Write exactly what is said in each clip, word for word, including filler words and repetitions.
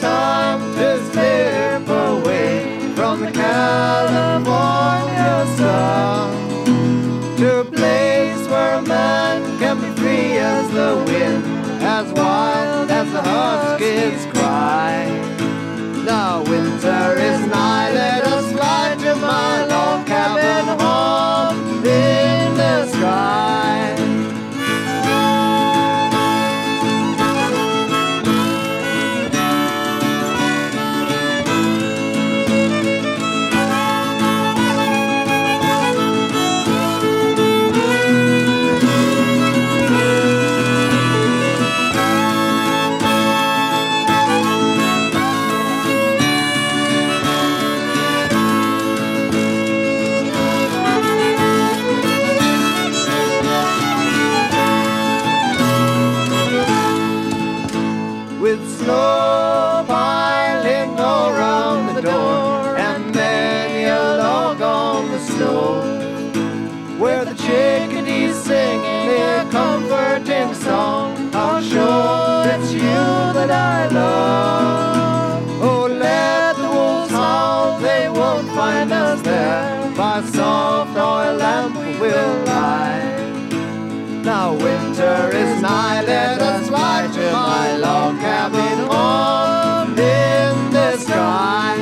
time to slip away from the California sun to a place where a man can be free as the wind, as wild as the huskies cry. Now winter is nigh, let us fly to my log cabin home in the sky. With snow piling all around the door and many a log on the stove, where the chickadees sing their comforting song, I'll show it's you that I love. Oh, let the wolves howl, they won't find us there, by soft oil lamp we'll lie. Now winter is nigh, let us fly to my log cabin home in the sky.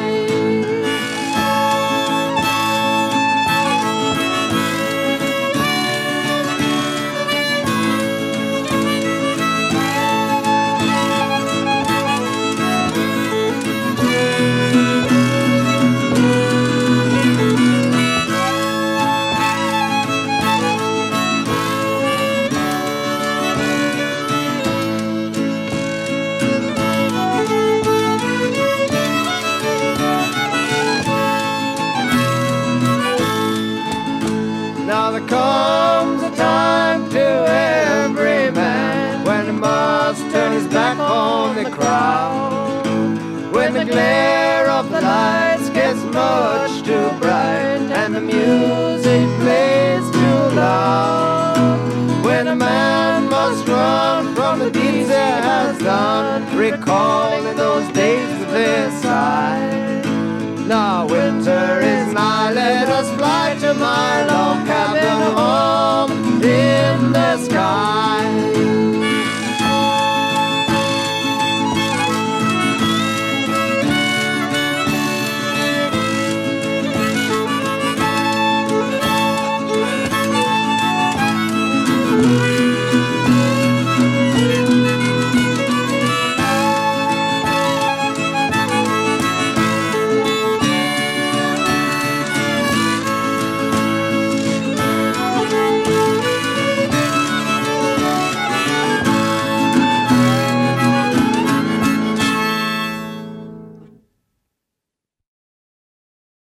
Now there comes a time to every man when he must turn his back on the crowd, when the glare of the lights gets much too bright and the music plays too loud, when a man must run from the deeds he has done, recalling those days of his side. Now